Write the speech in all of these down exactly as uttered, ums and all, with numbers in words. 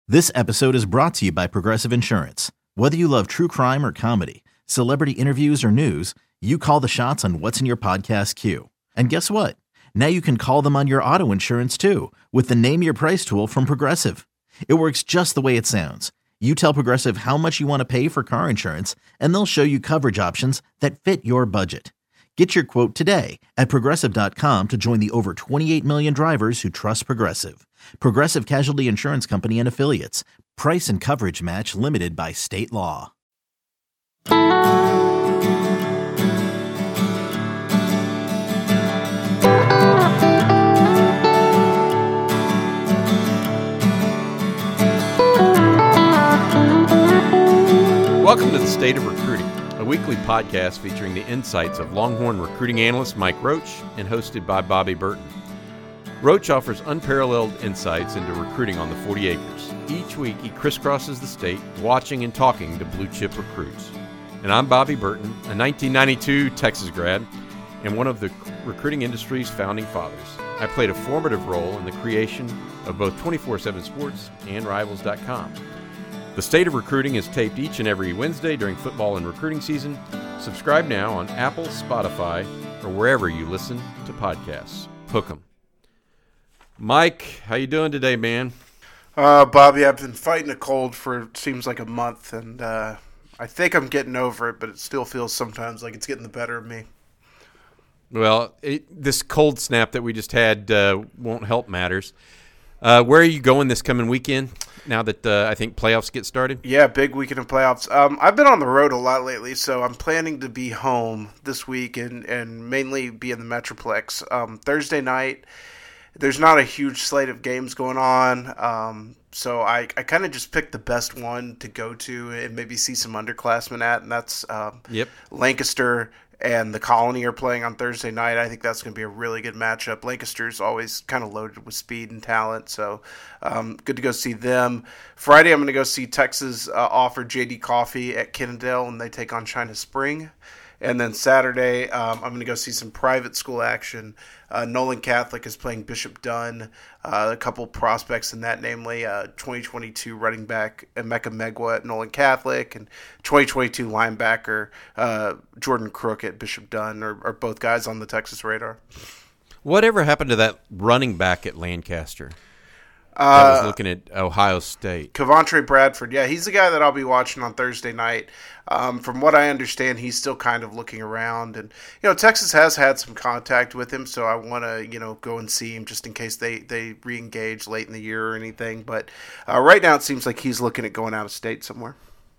This episode is brought to you by Progressive Insurance. Whether you love true crime or comedy, celebrity interviews or news, you call the shots on what's in your podcast queue. And guess what? Now you can call them on your auto insurance too with the Name Your Price tool from Progressive. It works just the way it sounds. You tell Progressive how much you want to pay for car insurance, and they'll show you coverage options that fit your budget. Get your quote today at Progressive dot com to join the over twenty-eight million drivers who trust Progressive. Progressive Casualty Insurance Company and Affiliates. Price and coverage match limited by state law. Welcome to the State of Recruiting, a weekly podcast featuring the insights of Longhorn recruiting analyst Mike Roach and hosted by Bobby Burton. Roach offers unparalleled insights into recruiting on the forty acres. Each week, he crisscrosses the state, watching and talking to blue-chip recruits. And I'm Bobby Burton, a nineteen ninety-two Texas grad and one of the recruiting industry's founding fathers. I played a formative role in the creation of both twenty-four seven Sports and Rivals dot com. The State of Recruiting is taped each and every Wednesday during football and recruiting season. Subscribe now on Apple, Spotify, or wherever you listen to podcasts. Hook 'em. Mike, how you doing today, man? Uh, Bobby, I've been fighting a cold for seems like a month, and uh, I think I'm getting over it, but it still feels sometimes like it's getting the better of me. Well, it, this cold snap that we just had uh, won't help matters. Uh, where are you going this coming weekend now that uh, I think playoffs get started? Yeah, big weekend of playoffs. Um, I've been on the road a lot lately, so I'm planning to be home this week and, and mainly be in the Metroplex. Um, Thursday night, there's not a huge slate of games going on, um, so I, I kind of just picked the best one to go to and maybe see some underclassmen at, and that's um, yep. Lancaster and the Colony are playing on Thursday night. I think that's going to be a really good matchup. Lancaster's always kind of loaded with speed and talent, so um, good to go see them. Friday, I'm going to go see Texas uh, offer J D Coffee at Kennedale, and they take on China Spring. And then Saturday, um, I'm going to go see some private school action. Uh, Nolan Catholic is playing Bishop Dunn. Uh, a couple prospects in that, namely uh, twenty twenty-two running back Emeka Megwa at Nolan Catholic and twenty twenty-two linebacker uh, Jordan Crook at Bishop Dunn are, are both guys on the Texas radar. Whatever happened to that running back at Lancaster? Uh, I was looking at Ohio State. Kevontre Bradford, yeah, he's the guy that I'll be watching on Thursday night. Um, from what I understand, he's still kind of looking around, and you know, Texas has had some contact with him, so I want to you know go and see him just in case they they re-engage late in the year or anything. But uh, right now, it seems like he's looking at going out of state somewhere.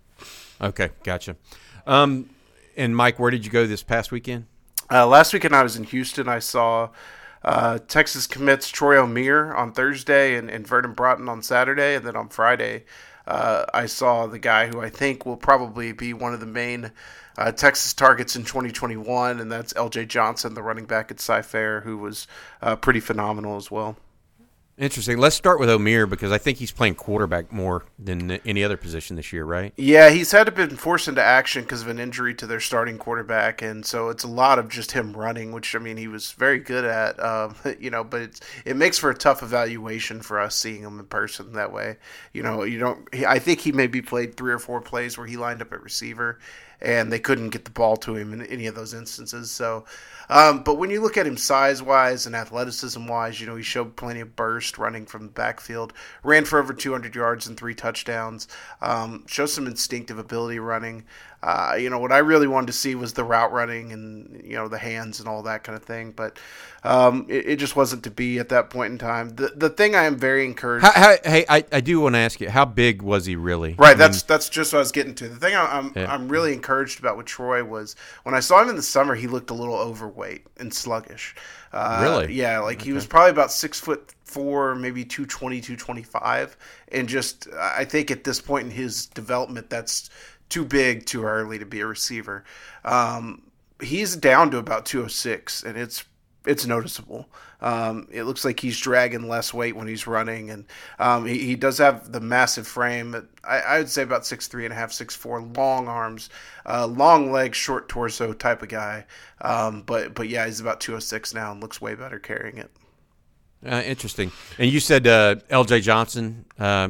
Okay, gotcha. Um, and Mike, where did you go this past weekend? Uh, last weekend, I was in Houston. I saw. Uh, Texas commits Troy O'Meara on Thursday and, and Vernon Broughton on Saturday. And then on Friday, uh, I saw the guy who I think will probably be one of the main uh, Texas targets in twenty twenty-one, and that's L J Johnson, the running back at Cy-Fair, who was uh, pretty phenomenal as well. Interesting. Let's start with O'Meara because I think he's playing quarterback more than any other position this year, right? Yeah, he's had to been forced into action because of an injury to their starting quarterback, and so it's a lot of just him running, which I mean he was very good at, um, you know. But it's, it makes for a tough evaluation for us seeing him in person that way. You know, you don't. I think he maybe played three or four plays where he lined up at receiver, and they couldn't get the ball to him in any of those instances. So, um, but when you look at him size-wise and athleticism-wise, you know, he showed plenty of burst running from the backfield, ran for over two hundred yards and three touchdowns, um, shows some instinctive ability running. Uh, you know, what I really wanted to see was the route running and, you know, the hands and all that kind of thing. But um, it, it just wasn't to be at that point in time. The the thing I am very encouraged. How, how, hey, I, I do want to ask you, how big was he really? Right, I that's mean, that's just what I was getting to. The thing I, I'm yeah. I'm really encouraged about with Troy was when I saw him in the summer, he looked a little overweight and sluggish. Uh, really? Yeah, like okay. he was probably about six foot four, maybe two twenty, two twenty-five, and just I think at this point in his development, that's too big too early to be a receiver. Um, he's down to about two oh six, and it's it's noticeable. Um, it looks like he's dragging less weight when he's running, and um, he, he does have the massive frame. I, I would say about six three and a half, six four, long arms, uh, long legs, short torso type of guy. Um, but but yeah, he's about two oh six now and looks way better carrying it. Uh, interesting. And you said uh, L J Johnson um,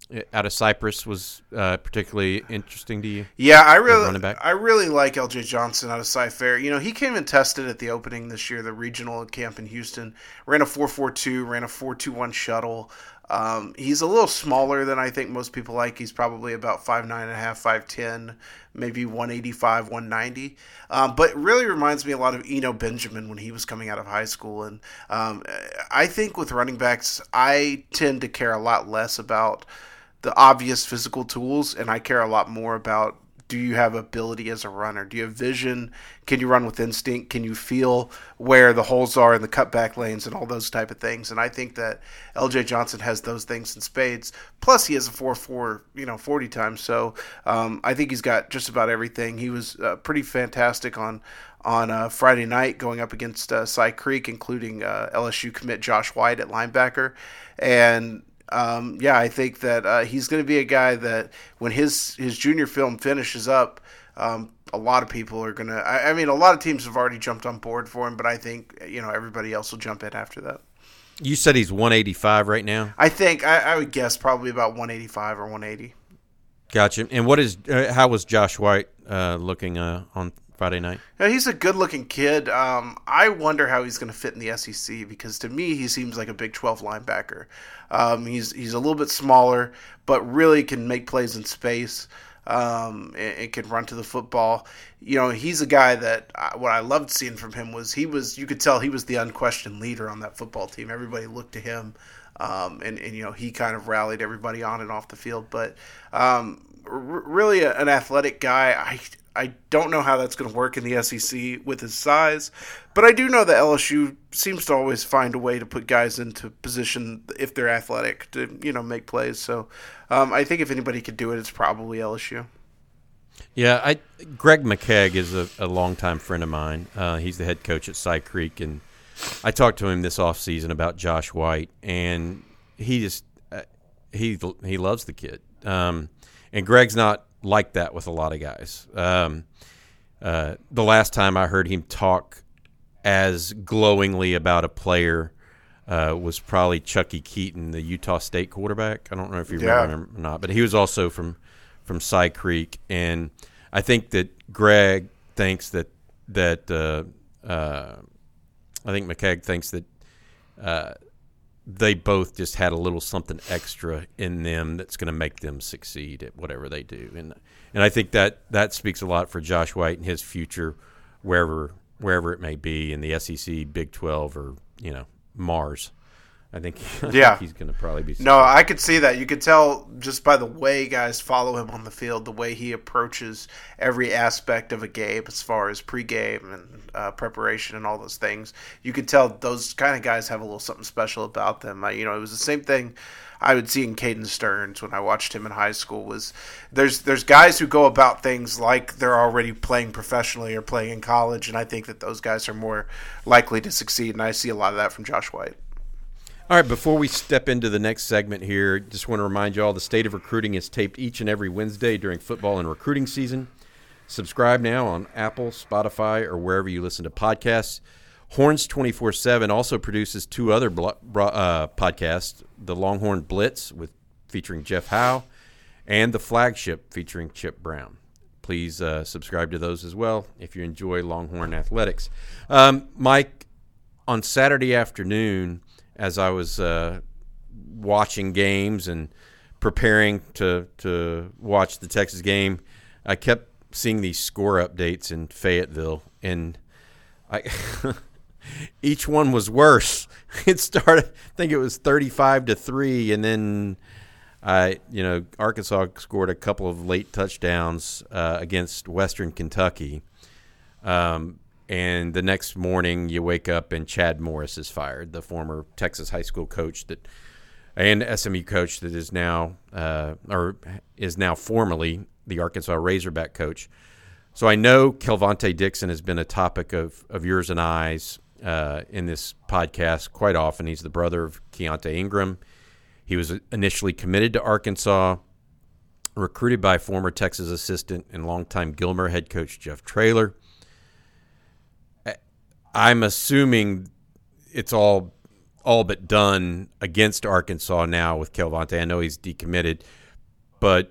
out of Cypress was uh, particularly interesting to you? Yeah, I really, I really like L J Johnson out of Cy-Fair. You know, he came and tested at the opening this year, the regional camp in Houston. Ran a four four two, ran a four two one shuttle. Um, he's a little smaller than I think most people like. He's probably about five nine and a half, five ten, maybe one eighty-five, one ninety. Um, but really reminds me a lot of Eno Benjamin when he was coming out of high school. And um, I think with running backs, I tend to care a lot less about the obvious physical tools, and I care a lot more about, do you have ability as a runner? Do you have vision? Can you run with instinct? Can you feel where the holes are in the cutback lanes and all those type of things? And I think that L J Johnson has those things in spades. Plus, he has a four four, you know, forty times. So um, I think he's got just about everything. He was uh, pretty fantastic on on uh, Friday night going up against uh, Cy Creek, including uh, L S U commit Josh White at linebacker. And Um, yeah, I think that uh, he's going to be a guy that when his, his junior film finishes up, um, a lot of people are going to – I mean, a lot of teams have already jumped on board for him, but I think, you know, everybody else will jump in after that. You said he's one eighty-five right now? I think – I would guess probably about one eighty-five or one eighty. Gotcha. And what is uh, – how was Josh White uh, looking uh, on Friday night? Yeah, he's a good-looking kid. Um, I wonder how he's going to fit in the S E C because to me he seems like a Big twelve linebacker. Um, he's he's a little bit smaller, but really can make plays in space. Um, and, and can run to the football. You know, he's a guy that I, what I loved seeing from him was he was you could tell he was the unquestioned leader on that football team. Everybody looked to him, um, and and you know he kind of rallied everybody on and off the field. But um, r- really a, an athletic guy. I. I don't know how that's going to work in the S E C with his size, but I do know that L S U seems to always find a way to put guys into position if they're athletic to, you know, make plays. So um, I think if anybody could do it, it's probably L S U. Yeah, I Greg McKegg is a, a longtime friend of mine. Uh, he's the head coach at Cy Creek, and I talked to him this offseason about Josh White, and he just uh, he he loves the kid. Um, and Greg's not like that with a lot of guys. Um, uh, the last time I heard him talk as glowingly about a player uh, was probably Chucky Keaton, the Utah State quarterback. I don't know if you remember yeah. him or not, but he was also from from Cy Creek, and I think that Greg thinks that that uh, uh, I think McKegg thinks that uh, they both just had a little something extra in them that's going to make them succeed at whatever they do. And and I think that, that speaks a lot for Josh White and his future wherever wherever it may be in the S E C, Big twelve, or, you know, Mars. I think, I yeah. think he's going to probably be successful. No, I could see that. You could tell just by the way guys follow him on the field, the way he approaches every aspect of a game as far as pregame and uh, preparation and all those things. You could tell those kind of guys have a little something special about them. Uh, you know, it was the same thing I would see in Caden Stearns when I watched him in high school. Was there's there's guys who go about things like they're already playing professionally or playing in college, and I think that those guys are more likely to succeed, and I see a lot of that from Josh White. All right, before we step into the next segment here, just want to remind you all the State of Recruiting is taped each and every Wednesday during football and recruiting season. Subscribe now on Apple, Spotify, or wherever you listen to podcasts. Horns twenty-four seven also produces two other uh, podcasts, the Longhorn Blitz with featuring Jeff Howe and the Flagship featuring Chip Brown. Please uh, subscribe to those as well if you enjoy Longhorn athletics. Um, Mike, on Saturday afternoon, as I was uh, watching games and preparing to to watch the Texas game, I kept seeing these score updates in Fayetteville, and I each one was worse. It started, I think it was thirty-five to three, and then I, you know, Arkansas scored a couple of late touchdowns uh, against Western Kentucky. Um, And the next morning, you wake up and Chad Morris is fired, the former Texas high school coach that, and S M U coach that is now, uh, or is now formally the Arkansas Razorback coach. So I know Kelvonte Dixon has been a topic of, of yours and I's uh, in this podcast quite often. He's the brother of Keontae Ingram. He was initially committed to Arkansas, recruited by former Texas assistant and longtime Gilmer head coach Jeff Traylor. I'm assuming it's all all but done against Arkansas now with Kelvonte. I know he's decommitted. but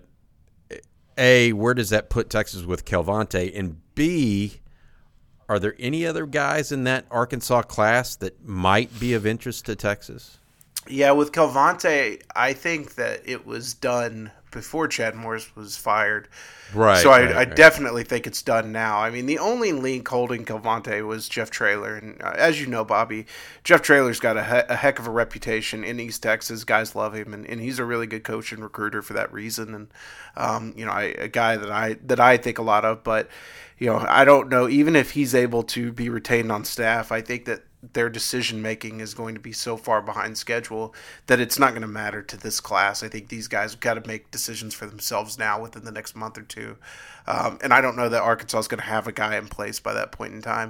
A, where does that put Texas with Calvonte? And B, are there any other guys in that Arkansas class that might be of interest to Texas? Yeah, with Calvonte, I think that it was done before Chad Morris was fired. Right. So I, right, I right. definitely think it's done now. I mean, the only link holding Calvonte was Jeff Traylor. And uh, as you know, Bobby, Jeff Traylor's got a, he- a heck of a reputation in East Texas. Guys love him, and, and he's a really good coach and recruiter for that reason. And, um, you know, I, a guy that I that I think a lot of. But, you know, I don't know. Even if he's able to be retained on staff, I think that their decision making is going to be so far behind schedule that it's not going to matter to this class. I think these guys have got to make decisions for themselves now within the next month or two. Um, and I don't know that Arkansas is going to have a guy in place by that point in time.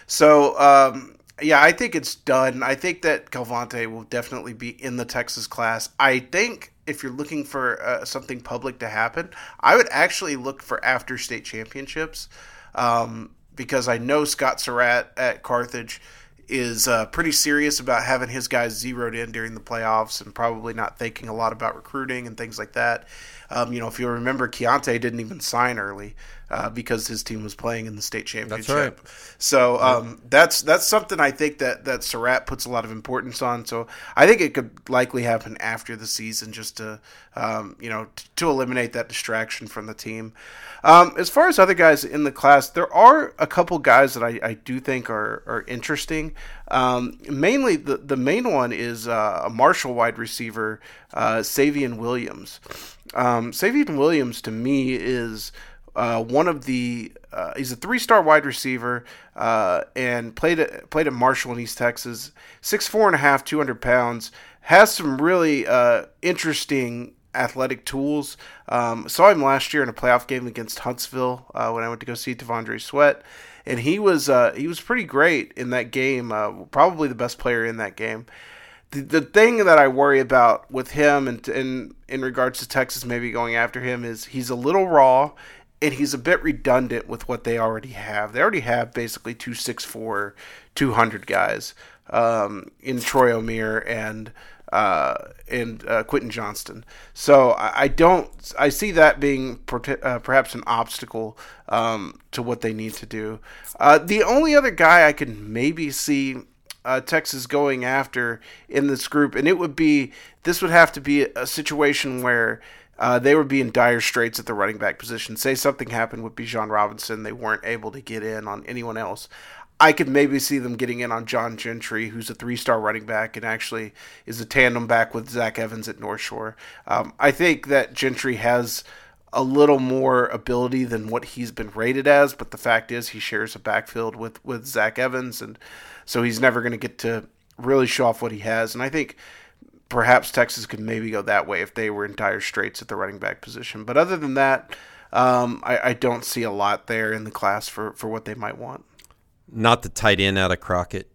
So, um, yeah, I think it's done. I think that Calvonte will definitely be in the Texas class. I think if you're looking for uh, something public to happen, I would actually look for after state championships um, because I know Scott Surratt at Carthage is uh, pretty serious about having his guys zeroed in during the playoffs and probably not thinking a lot about recruiting and things like that. Um, you know, if you remember, Keontae didn't even sign early uh, because his team was playing in the state championship. That's right. So um, that's that's something I think that, that Surratt puts a lot of importance on. So I think it could likely happen after the season just to, um, you know, t- to eliminate that distraction from the team. Um, as far as other guys in the class, there are a couple guys that I, I do think are, are interesting. Um, mainly, the, the main one is uh, a Marshall wide receiver, uh, Savion Williams. Um, Savion Williams, to me, is uh, one of the uh, – he's a three-star wide receiver uh, and played at, played at Marshall in East Texas, six foot four and a half, two hundred pounds, has some really uh, interesting – athletic tools. Um, saw him last year in a playoff game against Huntsville uh, when I went to go see Devondre Sweat, and he was uh, he was pretty great in that game. Uh, probably the best player in that game. The, the thing that I worry about with him and in in regards to Texas maybe going after him is he's a little raw and he's a bit redundant with what they already have. They already have basically two six four, two hundred guys um, in Troy O'Meara and. Uh, and uh, Quentin Johnston. So I, I don't. I see that being per- uh, perhaps an obstacle um, to what they need to do. Uh, the only other guy I could maybe see uh, Texas going after in this group, and it would be this would have to be a situation where uh, they would be in dire straits at the running back position. Say something happened with Bijan Robinson, they weren't able to get in on anyone else. I could maybe see them getting in on John Gentry, who's a three-star running back and actually is a tandem back with Zach Evans at North Shore. Um, I think that Gentry has a little more ability than what he's been rated as, but the fact is he shares a backfield with, with Zach Evans, and so he's never going to get to really show off what he has. And I think perhaps Texas could maybe go that way if they were in dire straits at the running back position. But other than that, um, I, I don't see a lot there in the class for, for what they might want. Not the tight end out of Crockett.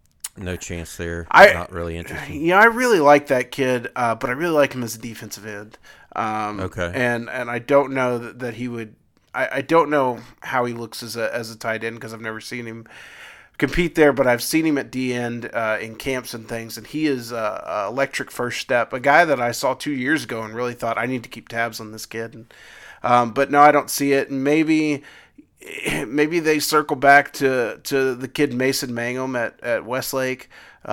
No chance there. I, Not really interesting. Yeah, I really like that kid, uh, but I really like him as a defensive end. Um, okay. And and I don't know that, that he would. I, I don't know how he looks as a as a tight end because I've never seen him compete there, but I've seen him at D end uh, in camps and things, and he is a, a electric first step. A guy that I saw two years ago and really thought I need to keep tabs on this kid. And, um, but no, I don't see it. And maybe. Maybe they circle back to, to the kid Mason Mangum at, at Westlake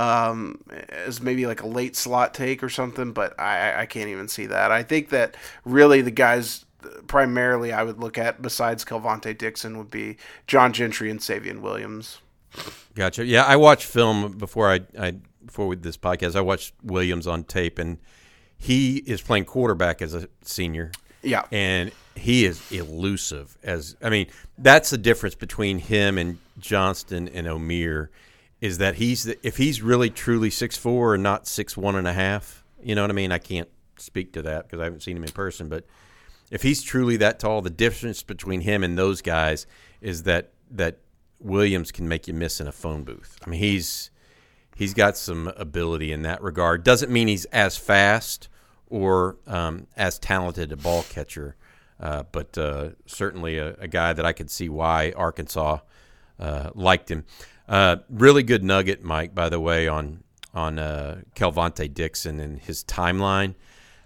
um, as maybe like a late slot take or something, but I, I can't even see that. I think that really the guys primarily I would look at besides Calvonte Dixon would be John Gentry and Savion Williams. Gotcha. Yeah, I watched film before I, I before we, this podcast. I watched Williams on tape, and he is playing quarterback as a senior. Yeah. And he is elusive. As I mean, that's the difference between him and Johnston and O'Meara is that he's the, if he's really truly six foot four and not six one and a half, you know what I mean? I can't speak to that because I haven't seen him in person, but if he's truly that tall, the difference between him and those guys is that that Williams can make you miss in a phone booth. I mean, he's he's got some ability in that regard. Doesn't mean he's as fast or um, as talented a ball catcher, uh, but uh, certainly a, a guy that I could see why Arkansas uh, liked him. Uh, really good nugget, Mike, by the way, on on uh, Calvonte Dixon and his timeline.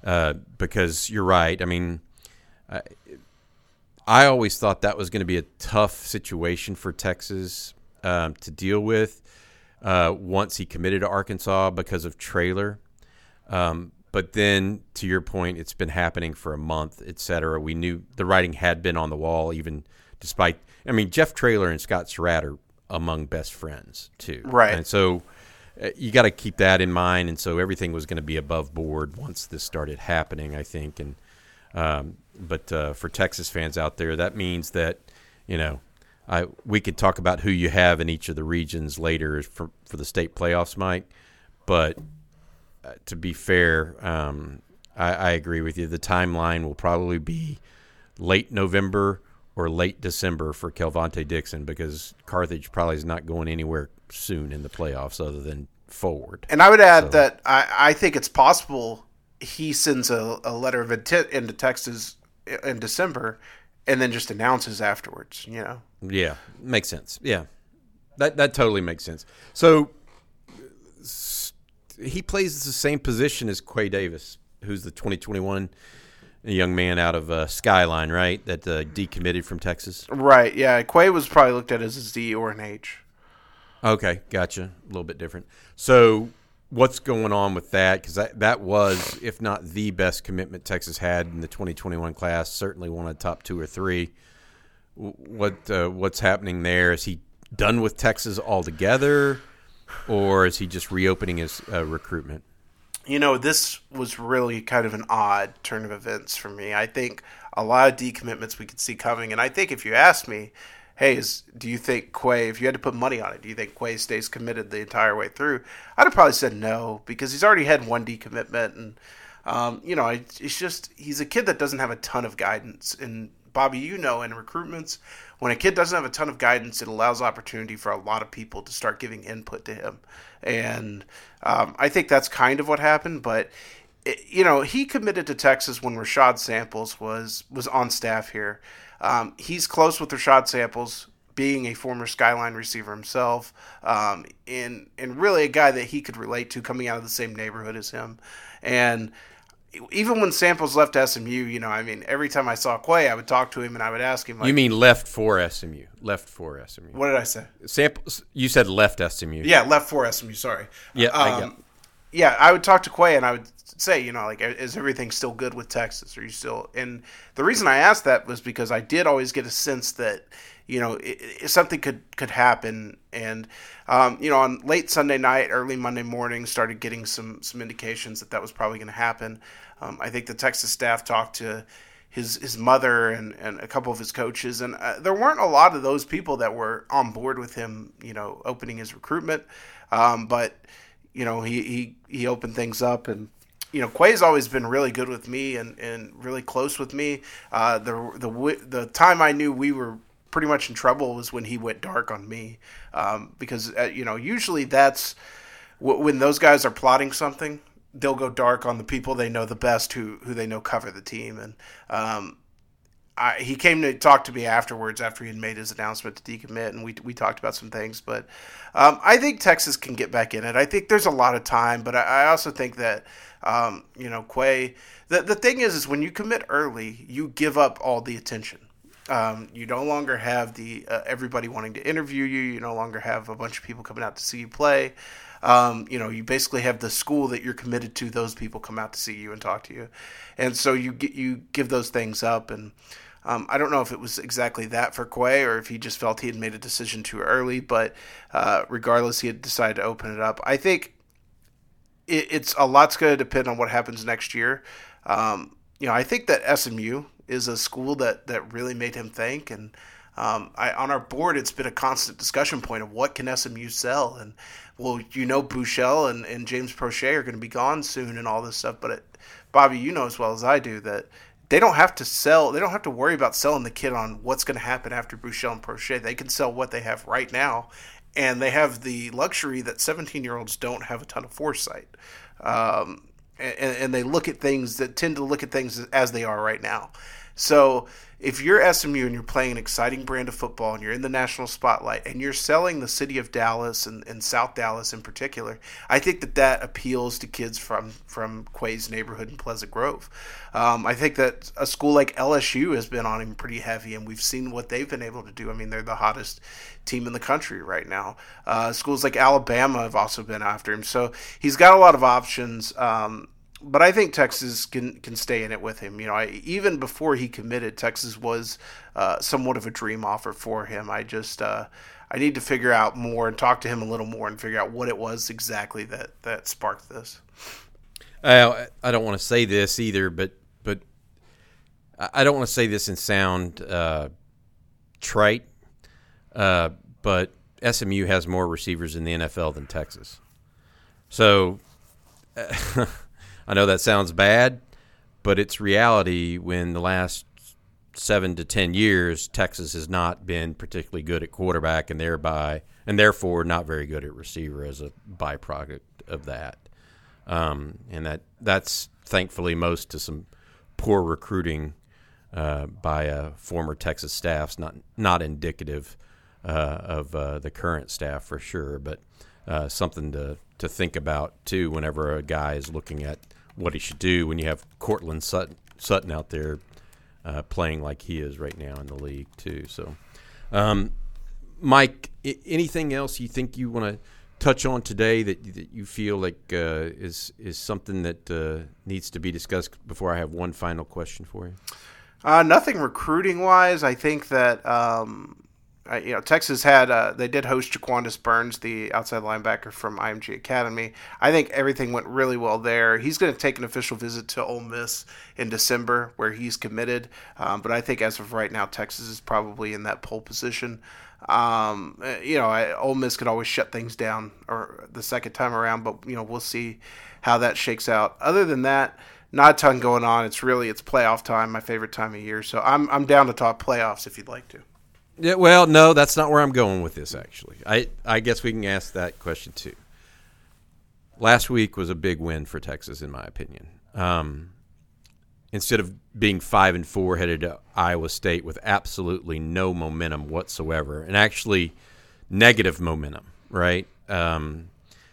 uh, because you're right. I mean, I, I always thought that was going to be a tough situation for Texas um, to deal with uh, once he committed to Arkansas because of Traylor. Um, but then, to your point, it's been happening for a month, et cetera. We knew the writing had been on the wall, even despite – I mean, Jeff Traylor and Scott Surratt are among best friends, too. Right. And so uh, you got to keep that in mind. And so everything was going to be above board once this started happening, I think. And um, But uh, for Texas fans out there, that means that, you know, I we could talk about who you have in each of the regions later for, for the state playoffs, Mike. But – Uh, to be fair, um, I, I agree with you. The timeline will probably be late November or late December for Kelvonte Dixon because Carthage probably is not going anywhere soon in the playoffs other than forward. And I would add so. that I, I think it's possible he sends a, a letter of intent into Texas in December and then just announces afterwards, you know? Yeah, makes sense. Yeah, that that totally makes sense. So he plays the same position as Quay Davis, who's the twenty twenty-one young man out of uh, Skyline, right, that uh, decommitted from Texas? Right, yeah. Quay was probably looked at as a Z or an H. Okay, gotcha. A little bit different. So what's going on with that? Because that, that was, if not the best commitment Texas had in the twenty twenty-one class, certainly one of the top two or three. What uh, What's happening there? Is he done with Texas altogether? Or is he just reopening his uh, recruitment? You know, this was really kind of an odd turn of events for me. I think a lot of decommitments we could see coming. And I think if you asked me, hey, is, do you think Quay, if you had to put money on it, do you think Quay stays committed the entire way through? I'd have probably said no because he's already had one decommitment. And, um, you know, it's just he's a kid that doesn't have a ton of guidance. And, Bobby, you know, in recruitments, when a kid doesn't have a ton of guidance, it allows opportunity for a lot of people to start giving input to him. And um, I think that's kind of what happened. But, it, you know, he committed to Texas when Rashad Samples was, was on staff here. Um, he's close with Rashad Samples, being a former Skyline receiver himself, um, and, and really a guy that he could relate to coming out of the same neighborhood as him. And even when Samples left S M U, you know, I mean, every time I saw Quay, I would talk to him and I would ask him. Like, you mean left for S M U? Left for S M U. What did I say? Samples. You said left S M U. Yeah, left for S M U. Sorry. Yeah, um, I get. Yeah, I would talk to Quay and I would say, you know, like, is everything still good with Texas? Are you still? And the reason I asked that was because I did always get a sense that, you know, it, it, something could, could happen. And, um, you know, on late Sunday night, early Monday morning, started getting some, some indications that that was probably going to happen. Um, I think the Texas staff talked to his his mother and, and a couple of his coaches, and uh, there weren't a lot of those people that were on board with him, you know, opening his recruitment. Um, but, you know, he, he, he opened things up, and, you know, Quay's always been really good with me and, and really close with me. Uh, the the the time I knew we were pretty much in trouble was when he went dark on me, um, because uh, you know, usually that's w- when those guys are plotting something, they'll go dark on the people they know the best, who who they know cover the team. And um, I, he came to talk to me afterwards after he had made his announcement to decommit, and we we talked about some things. But um, I think Texas can get back in it. I think there's a lot of time, but I, I also think that um, you know, Quay. The the thing is, is when you commit early, you give up all the attention. Um, you no longer have the uh, everybody wanting to interview you. You no longer have a bunch of people coming out to see you play. Um, you know, you basically have the school that you're committed to. Those people come out to see you and talk to you, and so you get you give those things up. And um, I don't know if it was exactly that for Quay or if he just felt he had made a decision too early. But uh, regardless, he had decided to open it up. I think it, it's a lot's going to depend on what happens next year. Um, you know, I think that S M U is a school that, that really made him think. And um, I, on our board, it's been a constant discussion point of what can S M U sell. And, well, you know, Buechele and, and James Prochet are going to be gone soon and all this stuff. But, it, Bobby, you know as well as I do that they don't have to sell. They don't have to worry about selling the kid on what's going to happen after Buechele and Prochet. They can sell what they have right now. And they have the luxury that seventeen-year-olds don't have a ton of foresight. Um And, and they look at things that tend to look at things as they are right now. So if you're S M U and you're playing an exciting brand of football and you're in the national spotlight and you're selling the city of Dallas and, and South Dallas in particular, I think that that appeals to kids from, from Quay's neighborhood in Pleasant Grove. Um, I think that a school like L S U has been on him pretty heavy, and we've seen what they've been able to do. I mean, they're the hottest team in the country right now. Uh, schools like Alabama have also been after him. So he's got a lot of options. Um, But I think Texas can can stay in it with him. You know, I, even before he committed, Texas was uh, somewhat of a dream offer for him. I just uh, I need to figure out more and talk to him a little more and figure out what it was exactly that, that sparked this. Uh, I don't want to say this either, but but I don't want to say this and sound uh, trite, uh, but S M U has more receivers in the N F L than Texas. So. Uh, I know that sounds bad, but it's reality when the last seven to ten years, Texas has not been particularly good at quarterback and thereby and therefore not very good at receiver as a byproduct of that. Um, and that that's thankfully most to some poor recruiting uh, by uh, former Texas staffs, not not indicative uh, of uh, the current staff for sure, but uh, something to, to think about too whenever a guy is looking at what he should do when you have Cortland Sutton, Sutton out there uh, playing like he is right now in the league too. So, um, Mike, I- anything else you think you want to touch on today that, that you feel like uh, is is something that uh, needs to be discussed before I have one final question for you? Uh, nothing recruiting wise. I think that um, Uh, you know, Texas had uh, they did host Jaquandis Burns, the outside linebacker from I M G Academy. I think everything went really well there. He's going to take an official visit to Ole Miss in December, where he's committed. Um, but I think as of right now, Texas is probably in that pole position. Um, you know, I, Ole Miss could always shut things down or the second time around, but you know, we'll see how that shakes out. Other than that, not a ton going on. It's really it's playoff time, my favorite time of year. So I'm I'm down to talk playoffs if you'd like to. Yeah, well, no, that's not where I'm going with this, actually. I, I guess we can ask that question, too. Last week was a big win for Texas, in my opinion. Um, instead of being five and four headed to Iowa State with absolutely no momentum whatsoever, and actually negative momentum, right? Um,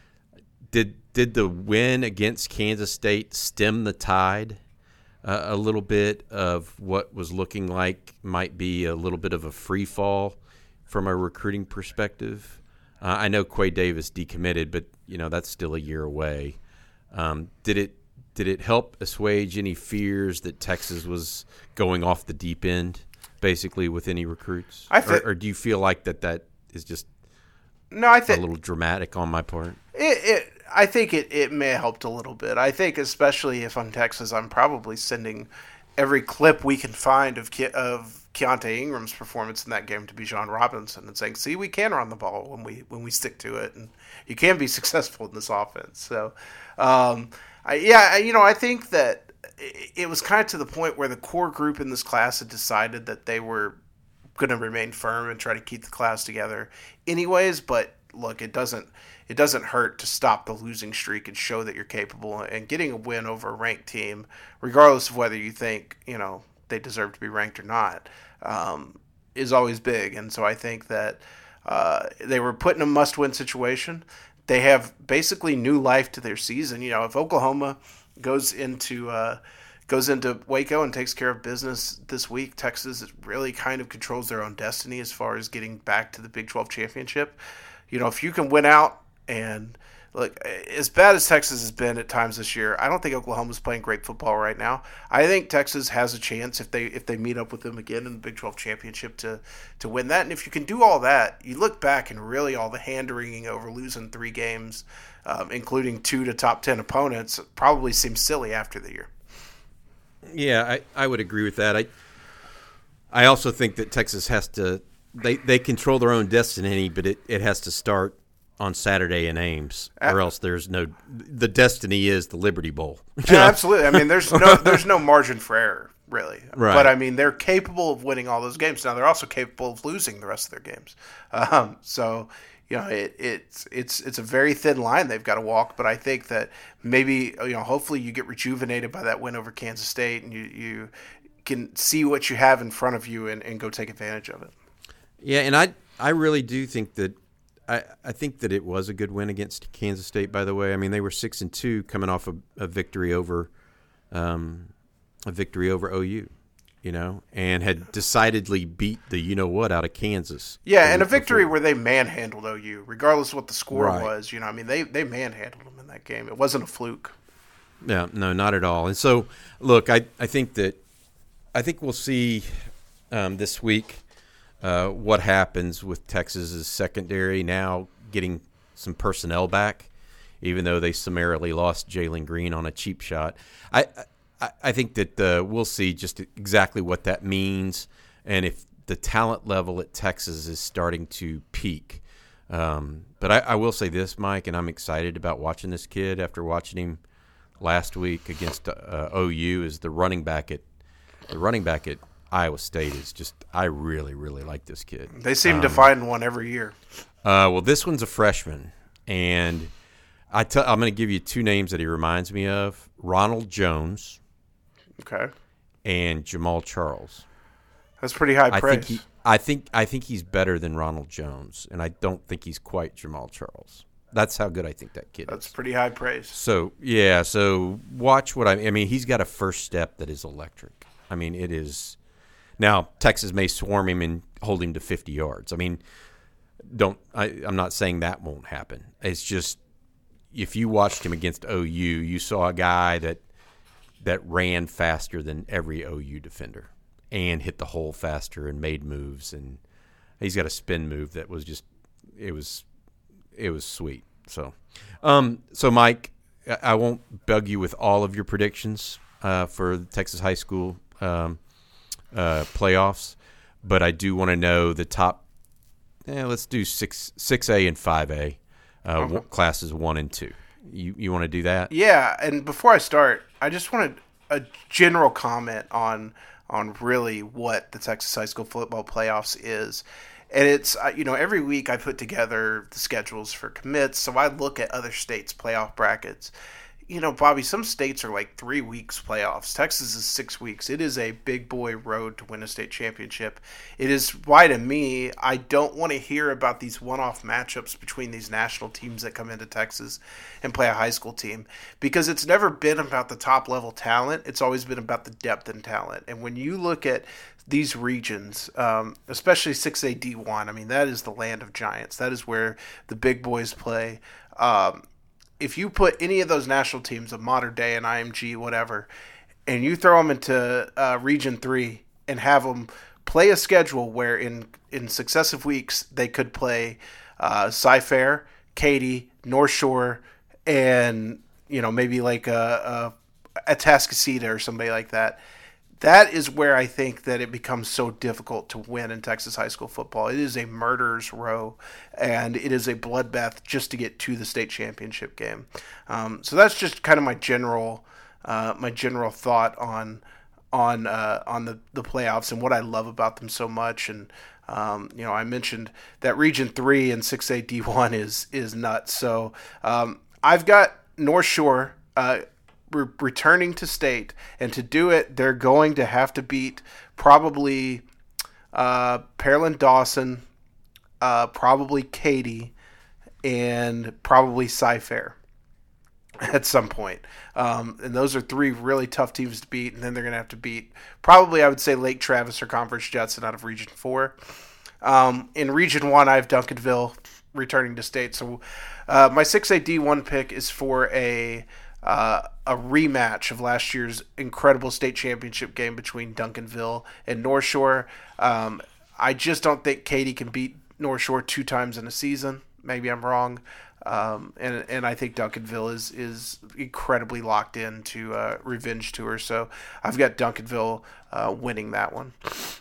did did the win against Kansas State stem the tide Uh, a little bit of what was looking like might be a little bit of a free fall from a recruiting perspective? Uh, I know Quay Davis decommitted, but you know that's still a year away. Um, did it did it help assuage any fears that Texas was going off the deep end, basically with any recruits? I th- or, or do you feel like that that is just no? I think a little dramatic on my part. It, it I think it, it may have helped a little bit. I think especially if I'm Texas, I'm probably sending every clip we can find of Ke- of Keontae Ingram's performance in that game to Bijan Robinson and saying, "See, we can run the ball when we when we stick to it, and you can be successful in this offense." So, um, I, yeah, I, you know, I think that it, it was kind of to the point where the core group in this class had decided that they were going to remain firm and try to keep the class together, anyways. But look, it doesn't. It doesn't hurt to stop the losing streak and show that you're capable, and getting a win over a ranked team, regardless of whether you think, you know, they deserve to be ranked or not, um, is always big. And so I think that uh, they were put in a must-win situation. They have basically new life to their season. You know, if Oklahoma goes into uh, goes into Waco and takes care of business this week, Texas really kind of controls their own destiny as far as getting back to the Big twelve championship. You know, if you can win out. And look, as bad as Texas has been at times this year, I don't think Oklahoma's playing great football right now. I think Texas has a chance if they if they meet up with them again in the Big twelve championship to to win that. And if you can do all that, you look back and really all the hand-wringing over losing three games, um, including two to top ten opponents, probably seems silly after the year. Yeah, I, I would agree with that. I I also think that Texas has to they, – they control their own destiny, but it, it has to start – on Saturday in Ames, or else there's no. The destiny is the Liberty Bowl. Yeah, absolutely. I mean, there's no there's no margin for error, really. Right. But I mean, they're capable of winning all those games. Now they're also capable of losing the rest of their games. Um, so you know, it, it's it's it's a very thin line they've got to walk. But I think that maybe you know, hopefully, you get rejuvenated by that win over Kansas State, and you you can see what you have in front of you and, and go take advantage of it. Yeah, and I I really do think that I, I think that it was a good win against Kansas State. By the way, I mean they were six and two coming off a, a victory over um, a victory over O U. You know, and had decidedly beat the you know what out of Kansas. Yeah, and a victory before. Where they manhandled O U, regardless of what the score right. was. You know, I mean, they they manhandled them in that game. It wasn't a fluke. Yeah, no, not at all. And so, look, I I think that I think we'll see um, this week uh, what happens with Texas's secondary now getting some personnel back, even though they summarily lost Jalen Green on a cheap shot. I. I I think that uh, we'll see just exactly what that means and if the talent level at Texas is starting to peak. Um, but I, I will say this, Mike, and I'm excited about watching this kid after watching him last week against uh, O U. Is the running back at the running back at Iowa State is just I really really like this kid. They seem um, to find one every year. Uh, well, this one's a freshman, and I t- I'm going to give you two names that he reminds me of: Ronald Jones. Okay. And Jamal Charles. That's pretty high I praise. Think he, I think I think he's better than Ronald Jones, and I don't think he's quite Jamal Charles. That's how good I think that kid That's is. That's pretty high praise. So, yeah, so watch what I – I mean, he's got a first step that is electric. I mean, it is – now, Texas may swarm him and hold him to fifty yards. I mean, don't I, I'm not saying that won't happen. It's just if you watched him against O U, you saw a guy that – that ran faster than every O U defender and hit the hole faster and made moves. And he's got a spin move that was just it was it was sweet. So, um, so Mike, I won't bug you with all of your predictions uh, for the Texas high school um, uh, playoffs, but I do want to know the top. Eh, let's do six six A and five A uh, okay. classes one and two. You you want to do that? Yeah, and before I start, I just wanted a general comment on on really what the Texas high school football playoffs is. And it's, you know, every week I put together the schedules for commits, so I look at other states' playoff brackets. You know, Bobby, some states are like three weeks playoffs. Texas is six weeks. It is a big boy road to win a state championship. It is why, to me, I don't want to hear about these one-off matchups between these national teams that come into Texas and play a high school team, because it's never been about the top-level talent. It's always been about the depth and talent. And when you look at these regions, um, especially six A D one, I mean, that is the land of giants. That is where the big boys play. Um, if you put any of those national teams of Modern Day and I M G, whatever, and you throw them into uh, Region three and have them play a schedule where in, in successive weeks they could play uh, Cy-Fair, Katy, North Shore, and, you know, maybe like a, a, a Atascocita or somebody like that. That is where I think that it becomes so difficult to win in Texas high school football. It is a murderer's row, and it is a bloodbath just to get to the state championship game. Um, so that's just kind of my general, uh, my general thought on on uh, on the, the playoffs and what I love about them so much. And um, you know, I mentioned that Region Three and six A D one is is nuts. So um, I've got North Shore Uh, Re- returning to state, and to do it, they're going to have to beat probably uh, Pearland Dawson, uh, probably Katy, and probably Cy-Fair at some point. Um, and those are three really tough teams to beat, and then they're going to have to beat probably, I would say, Lake Travis or Conference Judson out of Region four. Um, in Region one, I have Duncanville returning to state. So uh, my six A D one pick is for a Uh, a rematch of last year's incredible state championship game between Duncanville and North Shore. Um, I just don't think Katy can beat North Shore two times in a season. Maybe I'm wrong. Um, and and I think Duncanville is is incredibly locked in to uh, revenge tour. So I've got Duncanville uh, winning that one.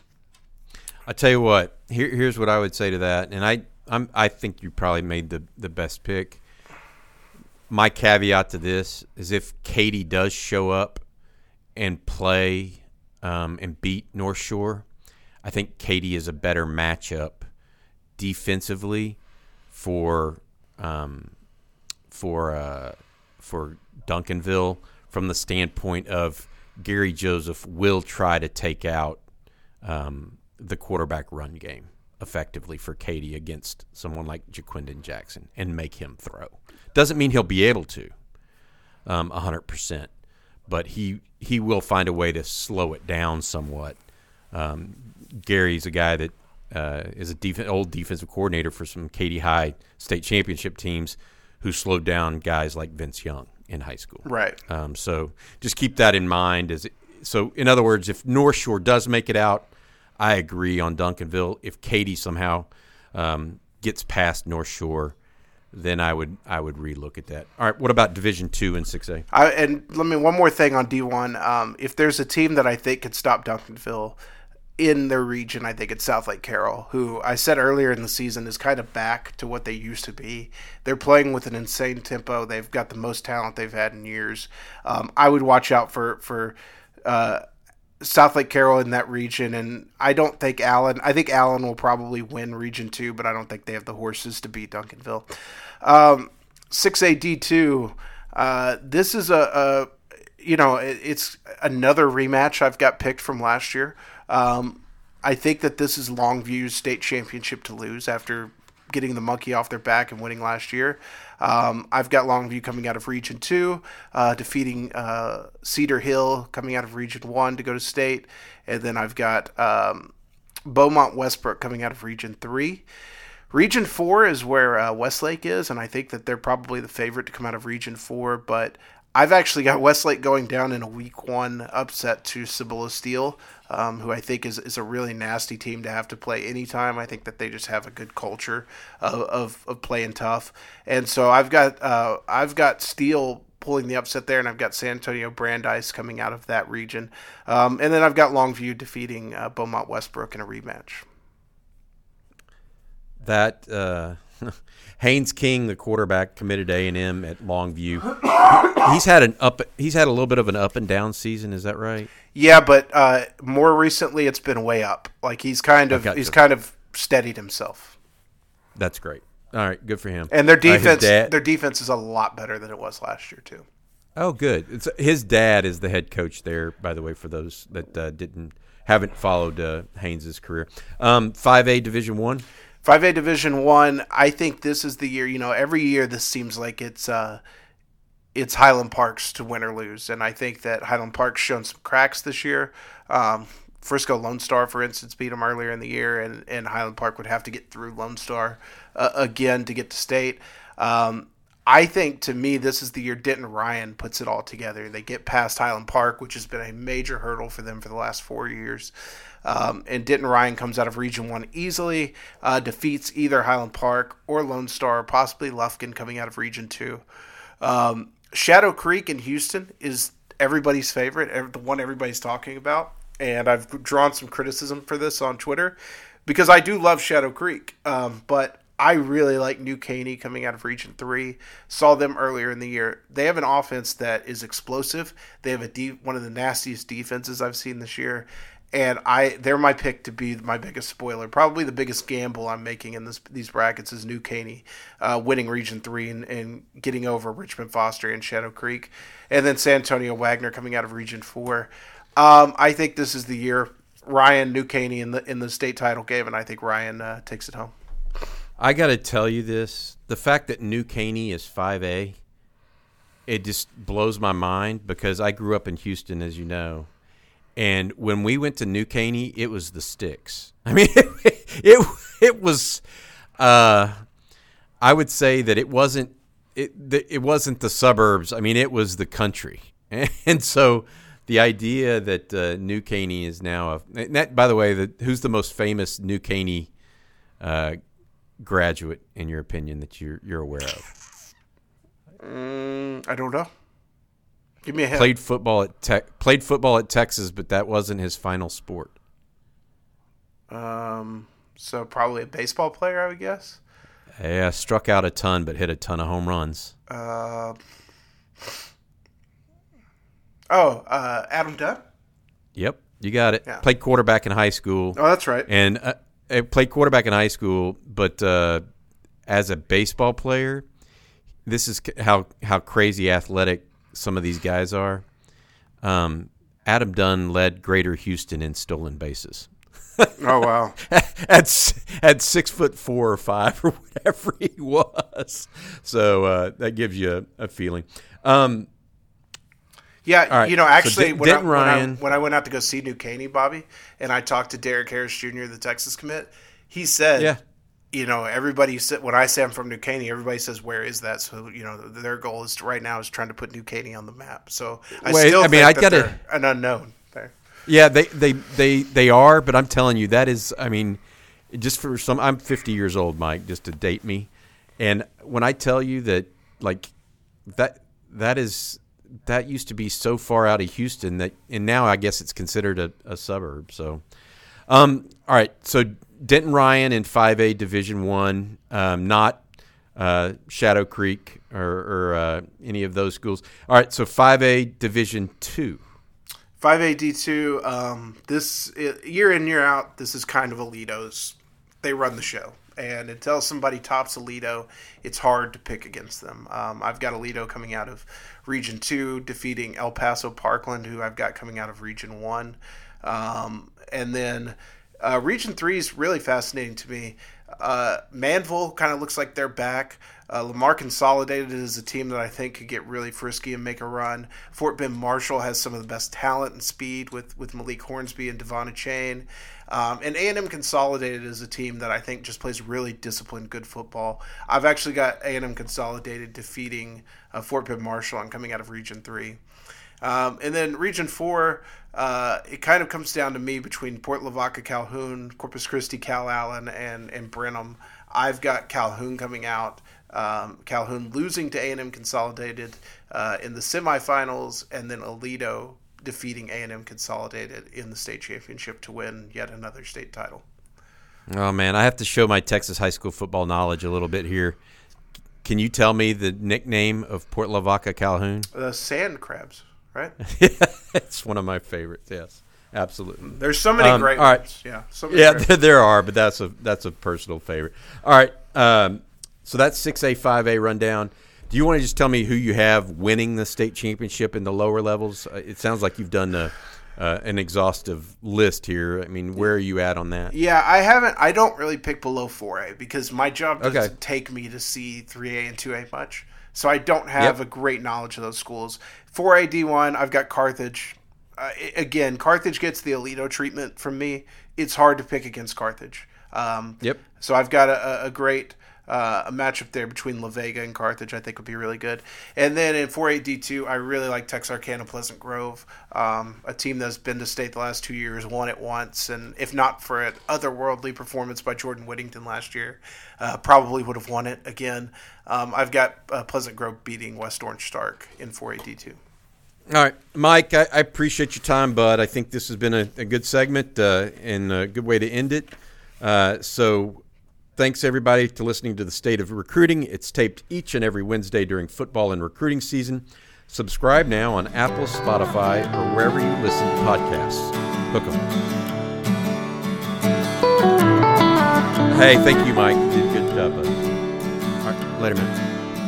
I tell you what, here, here's what I would say to that, and I I'm, I think you probably made the, the best pick. My caveat to this is if Katy does show up and play um, and beat North Shore, I think Katy is a better matchup defensively for um, for uh, for Duncanville from the standpoint of Gary Joseph will try to take out um, the quarterback run game effectively for Katy against someone like Jaquindon Jackson and make him throw. Doesn't mean he'll be able to um, one hundred percent, but he he will find a way to slow it down somewhat. Um, Gary's a guy that uh, is a def- old defensive coordinator for some Katy High state championship teams who slowed down guys like Vince Young in high school. Right. Um, so just keep that in mind. As it, so, in other words, if North Shore does make it out, I agree on Duncanville. If Katy somehow um, gets past North Shore, then I would I would relook at that. All right, what about Division Two and six A? I, and let me one more thing on D one. Um, if there's a team that I think could stop Duncanville in their region, I think it's Southlake Carroll, who I said earlier in the season is kind of back to what they used to be. They're playing with an insane tempo. They've got the most talent they've had in years. Um, I would watch out for for uh, Southlake Carroll in that region, and I don't think Allen. I think Allen will probably win Region Two, but I don't think they have the horses to beat Duncanville. Um, six A D two. Uh, this is a, a you know it, it's another rematch I've got picked from last year. Um, I think that this is Longview's state championship to lose after getting the monkey off their back and winning last year. Um, I've got Longview coming out of Region two, uh, defeating uh, Cedar Hill coming out of Region one to go to state. And then I've got um, Beaumont Westbrook coming out of Region three. Region four is where uh, Westlake is, and I think that they're probably the favorite to come out of Region four, but I've actually got Westlake going down in a week one upset to Cibolo Steel, um, who I think is, is a really nasty team to have to play anytime. I think that they just have a good culture of, of, of playing tough. And so I've got uh, I've got Steel pulling the upset there, and I've got San Antonio Brandeis coming out of that region. Um, and then I've got Longview defeating uh, Beaumont Westbrook in a rematch. That uh, Haynes King, the quarterback, committed to A and M at Longview. He's had an up. He's had a little bit of an up and down season. Is that right? Yeah, but uh, more recently, it's been way up. Like he's kind of he's you. kind of steadied himself. That's great. All right, good for him. And their defense, uh, dad, their defense is a lot better than it was last year too. Oh, good. It's, his dad is the head coach there. By the way, for those that uh, didn't haven't followed uh, Haynes' career, um, five A Division One. five A Division One. I think this is the year. You know, every year this seems like it's uh, it's Highland Park's to win or lose, and I think that Highland Park's shown some cracks this year. Um, Frisco Lone Star, for instance, beat them earlier in the year, and, and Highland Park would have to get through Lone Star uh, again to get to state. Um, I think, to me, this is the year Denton Ryan puts it all together. They get past Highland Park, which has been a major hurdle for them for the last four years. Um, and Denton Ryan comes out of Region one easily, uh, defeats either Highland Park or Lone Star, possibly Lufkin coming out of Region two. Um, Shadow Creek in Houston is everybody's favorite, the one everybody's talking about. And I've drawn some criticism for this on Twitter because I do love Shadow Creek, um, but I really like New Caney coming out of Region three. Saw them earlier in the year. They have an offense that is explosive. They have a deep, one of the nastiest defenses I've seen this year. And I, they're my pick to be my biggest spoiler. Probably the biggest gamble I'm making in this, these brackets is New Caney uh, winning Region three and, and getting over Richmond Foster and Shadow Creek. And then San Antonio Wagner coming out of Region four. Um, I think this is the year Ryan, New Caney in the in the state title game, and I think Ryan uh, takes it home. I got to tell you this. The fact that New Caney is five A, it just blows my mind because I grew up in Houston, as you know. And when we went to New Caney, it was the sticks. I mean, it it, it was. Uh, I would say that it wasn't. It it wasn't the suburbs. I mean, it was the country. And so, the idea that uh, New Caney is now a. And that, by the way, the, who's the most famous New Caney uh, graduate, in your opinion, that you're you're aware of? Mm, I don't know. Give me a hint. Played football at te- played football at Texas, but that wasn't his final sport. Um, so probably a baseball player, I would guess. Yeah, struck out a ton, but hit a ton of home runs. Uh, oh, uh, Adam Dunn? Yep, you got it. Yeah. Played quarterback in high school. Oh, that's right. And uh, I played quarterback in high school, but uh, as a baseball player, this is how how crazy athletic some of these guys are. Um, Adam Dunn led Greater Houston in stolen bases. Oh, wow. at, at six foot four or five or whatever he was. So uh, that gives you a, a feeling. Um, yeah, right. you know, actually, so D- when, I, when, Ryan, I, when I went out to go see New Caney, Bobby, and I talked to Derek Harris Junior, the Texas commit, he said, yeah. you know, everybody said, when I say I'm from New Caney, everybody says, where is that? So, you know, their goal is to, right now is trying to put New Caney on the map. So I Wait, still I mean, think I that gotta, they're an unknown there. Yeah, they, they, they, they are, but I'm telling you, that is, I mean, just for some, I'm fifty years old, Mike, just to date me. And when I tell you that, like, that, that is, that used to be so far out of Houston that, and now I guess it's considered a, a suburb. So, um, all right. So Denton Ryan in five A Division One, um, not uh, Shadow Creek or, or uh, any of those schools. All right. So five A Division Two. five A D two, um, this year in, year out, this is kind of Alito's. They run the show. And until somebody tops Alito, it's hard to pick against them. Um, I've got Alito coming out of Region two, defeating El Paso Parkland, who I've got coming out of Region one. Um, and then uh, Region three is really fascinating to me. Uh, Manville kind of looks like they're back. Uh, Lamar Consolidated is a team that I think could get really frisky and make a run. Fort Bend Marshall has some of the best talent and speed with, with Malik Hornsby and Devon Chain. Um, and A and M Consolidated is a team that I think just plays really disciplined, good football. I've actually got A and M Consolidated defeating uh, Fort Bend Marshall and coming out of Region three. Um, and then Region four, uh, it kind of comes down to me between Port Lavaca, Calhoun, Corpus Christi, Cal Allen, and, and Brenham. I've got Calhoun coming out. Um, Calhoun losing to A and M Consolidated uh, in the semifinals, and then Alito defeating A and M Consolidated in the state championship to win yet another state title. Oh, man, I have to show my Texas high school football knowledge a little bit here. Can you tell me the nickname of Port Lavaca Calhoun? The Sand Crabs, right? It's one of my favorites, yes. Absolutely. There's so many um, great all right. ones. Yeah, so many yeah great there are, but that's a that's a personal favorite. All right, um, so that's six A, five A rundown. Do you want to just tell me who you have winning the state championship in the lower levels? Uh, it sounds like you've done a, uh, an exhaustive list here. I mean, where are you at on that? Yeah, I haven't. I don't really pick below four A because my job doesn't Okay. take me to see three A and two A much. So I don't have Yep. a great knowledge of those schools. four A D one, I've got Carthage. Uh, again, Carthage gets the Alito treatment from me. It's hard to pick against Carthage. Um, Yep. So I've got a, a great uh, a matchup there between La Vega and Carthage. I think would be really good. And then in four A D two, I really like Texarkana Pleasant Grove, um, a team that's been to state the last two years, won it once, and if not for an otherworldly performance by Jordan Whittington last year, uh, probably would have won it again. Um, I've got uh, Pleasant Grove beating West Orange Stark in four A D two. All right, Mike, I, I appreciate your time, bud. I think this has been a, a good segment uh, and a good way to end it. Uh, so thanks, everybody, to listening to The State of Recruiting. It's taped each and every Wednesday during football and recruiting season. Subscribe now on Apple, Spotify, or wherever you listen to podcasts. Hook 'em. Hey, thank you, Mike. You did a good job, bud. All right, later, man.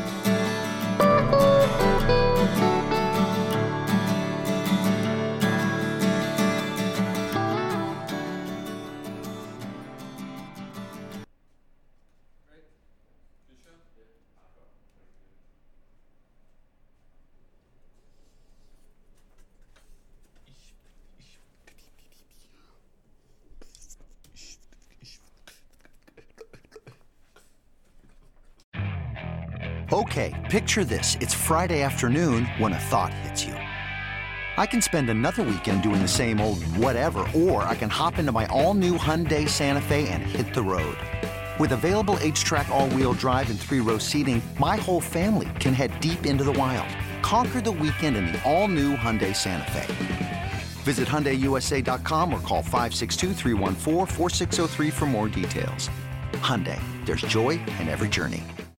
Okay, picture this. It's Friday afternoon when a thought hits you. I can spend another weekend doing the same old whatever, or I can hop into my all-new Hyundai Santa Fe and hit the road. With available H-Track all-wheel drive and three-row seating, my whole family can head deep into the wild. Conquer the weekend in the all-new Hyundai Santa Fe. Visit Hyundai U S A dot com or call five six two, three one four, four six zero three for more details. Hyundai, there's joy in every journey.